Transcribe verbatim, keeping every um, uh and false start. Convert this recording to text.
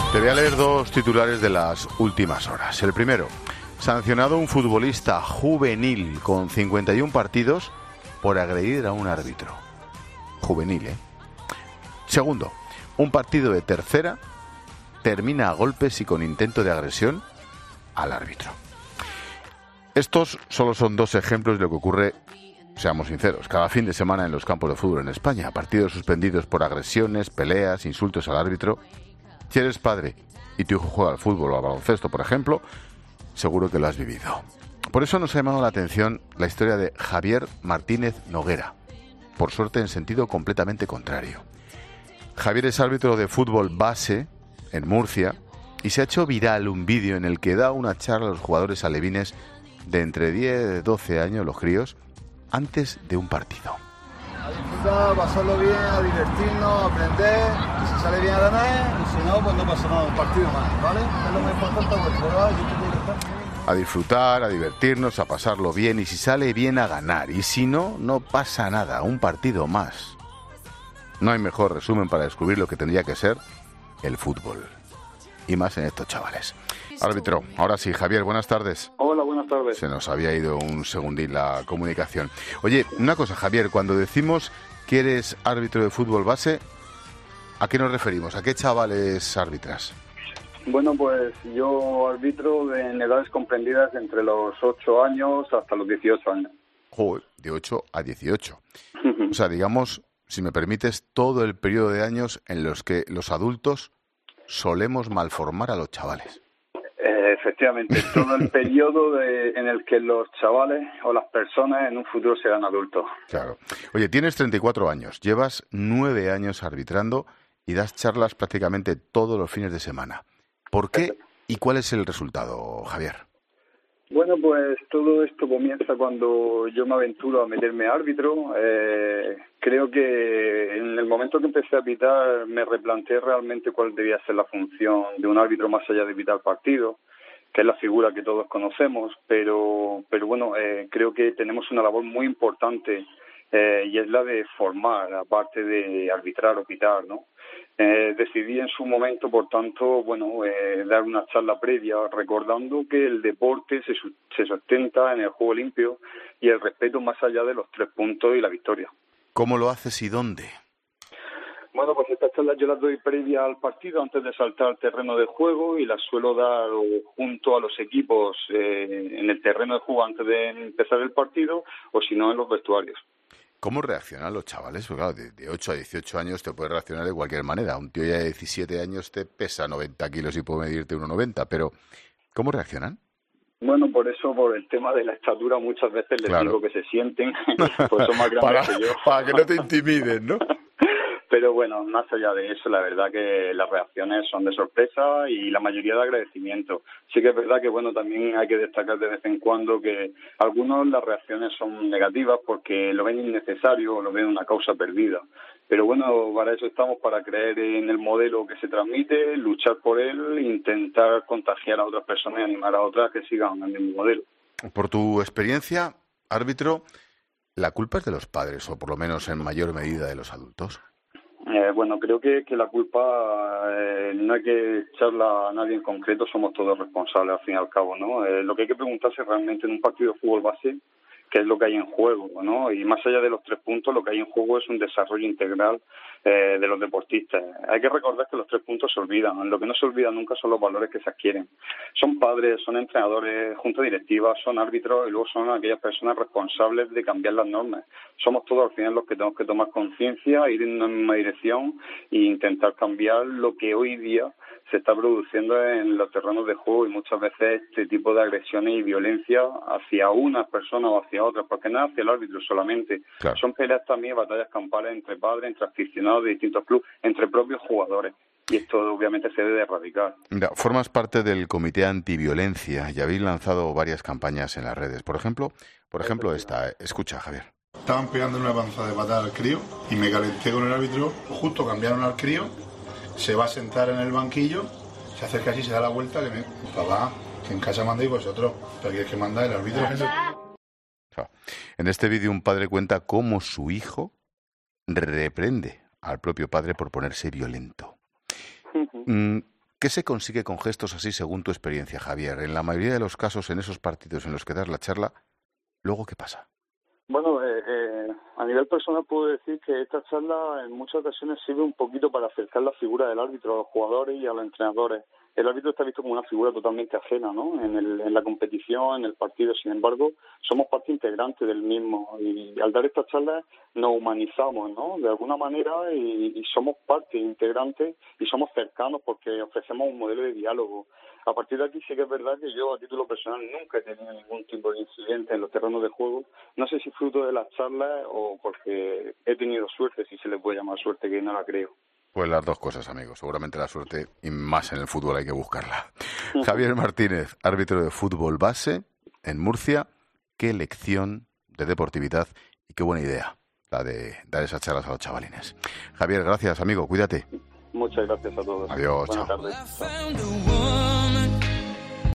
Te voy a leer dos titulares de las últimas horas. El primero, sancionado un futbolista juvenil con cincuenta y uno partidos por agredir a un árbitro. Juvenil, ¿eh? Segundo, un partido de tercera termina a golpes y con intento de agresión al árbitro. Estos solo son dos ejemplos de lo que ocurre, seamos sinceros, cada fin de semana en los campos de fútbol en España. Partidos suspendidos por agresiones, peleas, insultos al árbitro. Si eres padre y tu hijo juega al fútbol o al baloncesto, por ejemplo, seguro que lo has vivido. Por eso nos ha llamado la atención la historia de Javier Martínez Noguera, por suerte en sentido completamente contrario. Javier es árbitro de fútbol base en Murcia y se ha hecho viral un vídeo en el que da una charla a los jugadores alevines de entre diez y doce años, los críos, antes de un partido. A disfrutar, pasarlo bien, a divertirnos, a aprender, y si sale bien a ganar, y si no, pues no pasa nada, un partido más, ¿vale? Es lo más importante, porque ¿verdad? Yo tengo que estar... A disfrutar, a divertirnos, a pasarlo bien, y si sale bien a ganar, y si no, no pasa nada, un partido más. No hay mejor resumen para descubrir lo que tendría que ser el fútbol, y más en estos chavales. Árbitro, ahora sí, Javier, buenas tardes. Hola, buenas tardes. Se nos había ido un segundín la comunicación. Oye, una cosa, Javier, cuando decimos que eres árbitro de fútbol base, ¿a qué nos referimos? ¿A qué chavales arbitras? Bueno, pues yo arbitro de, en edades comprendidas entre los ocho años hasta los dieciocho años. Joder, de ocho a dieciocho. O sea, digamos, si me permites, todo el periodo de años en los que los adultos solemos malformar a los chavales. Eh, efectivamente, todo el periodo de, en el que los chavales o las personas en un futuro serán adultos. Claro. Oye, tienes treinta y cuatro años, llevas nueve años arbitrando y das charlas prácticamente todos los fines de semana. ¿Por qué y cuál es el resultado, Javier? Bueno, pues todo esto comienza cuando yo me aventuro a meterme árbitro. Eh, creo que en el momento que empecé a pitar me replanteé realmente cuál debía ser la función de un árbitro más allá de pitar partidos, que es la figura que todos conocemos, pero pero bueno, eh, creo que tenemos una labor muy importante eh, y es la de formar, aparte de arbitrar o pitar, ¿no? Eh, decidí en su momento, por tanto, bueno, eh, dar una charla previa recordando que el deporte se, se sustenta en el juego limpio y el respeto más allá de los tres puntos y la victoria. ¿Cómo lo haces y dónde? Bueno, pues estas charlas yo las doy previa al partido antes de saltar al terreno de juego y las suelo dar junto a los equipos eh, en el terreno de juego antes de empezar el partido o si no en los vestuarios. ¿Cómo reaccionan los chavales? Porque claro, de, de ocho a dieciocho años te puede reaccionar de cualquier manera. Un tío ya de diecisiete años te pesa noventa kilos y puede medirte uno noventa, pero ¿cómo reaccionan? Bueno, por eso, por el tema de la estatura, muchas veces les Claro. digo que se sienten, pues son más grandes para, que yo. para que no te intimiden, ¿no? Pero bueno, más allá de eso, la verdad que las reacciones son de sorpresa y la mayoría de agradecimiento. Sí que es verdad que, bueno, también hay que destacar de vez en cuando que algunos las reacciones son negativas porque lo ven innecesario o lo ven una causa perdida. Pero bueno, para eso estamos, para creer en el modelo que se transmite, luchar por él, intentar contagiar a otras personas y animar a otras que sigan el mismo modelo. Por tu experiencia, árbitro, ¿la culpa es de los padres o por lo menos en mayor medida de los adultos? Eh, bueno, creo que, que la culpa eh, no hay que echarla a nadie en concreto, somos todos responsables al fin y al cabo, ¿no? Eh, lo que hay que preguntarse realmente en un partido de fútbol base, qué es lo que hay en juego, ¿no? Y más allá de los tres puntos, lo que hay en juego es un desarrollo integral eh, de los deportistas. Hay que recordar que los tres puntos se olvidan. Lo que no se olvida nunca son los valores que se adquieren. Son padres, son entrenadores, junta directiva, son árbitros y luego son aquellas personas responsables de cambiar las normas. Somos todos al final los que tenemos que tomar conciencia, ir en una misma dirección e intentar cambiar lo que hoy día se está produciendo en los terrenos de juego y muchas veces este tipo de agresiones y violencia hacia unas personas o hacia otras, porque no es hacia el árbitro solamente. Claro. Son peleas también, batallas campales entre padres, entre aficionados de distintos clubes, entre propios jugadores. Y esto obviamente se debe erradicar. Mira, formas parte del Comité Antiviolencia y habéis lanzado varias campañas en las redes. Por ejemplo, por ejemplo esta. Escucha, Javier. Estaban pegando una avanzada de patada al crío y me calenté con el árbitro. Justo cambiaron al crío, se va a sentar en el banquillo, se acerca así, se da la vuelta, que me... Papá, que en casa mandéis vosotros, pero que es que manda el árbitro. En este vídeo un padre cuenta cómo su hijo reprende al propio padre por ponerse violento. Mm, ¿Qué se consigue con gestos así según tu experiencia, Javier? En la mayoría de los casos, en esos partidos en los que das la charla, ¿luego qué pasa? Bueno, eh, eh, a nivel personal puedo decir que esta charla en muchas ocasiones sirve un poquito para acercar la figura del árbitro a los jugadores y a los entrenadores. El árbitro está visto como una figura totalmente ajena, ¿no? En, el, en la competición, en el partido. Sin embargo, somos parte integrante del mismo y al dar estas charlas nos humanizamos, ¿no? De alguna manera y, y somos parte integrante y somos cercanos porque ofrecemos un modelo de diálogo. A partir de aquí sí que es verdad que yo a título personal nunca he tenido ningún tipo de incidente en los terrenos de juego. No sé si fruto de las charlas o porque he tenido suerte, si se le puede llamar suerte, que no la creo. Pues las dos cosas, amigos. Seguramente la suerte, y más en el fútbol, hay que buscarla. Javier Martínez, árbitro de fútbol base en Murcia. Qué lección de deportividad y qué buena idea la de dar esas charlas a los chavalines. Javier, gracias, amigo. Cuídate. Muchas gracias a todos. Adiós. Buenas Chao. tardes.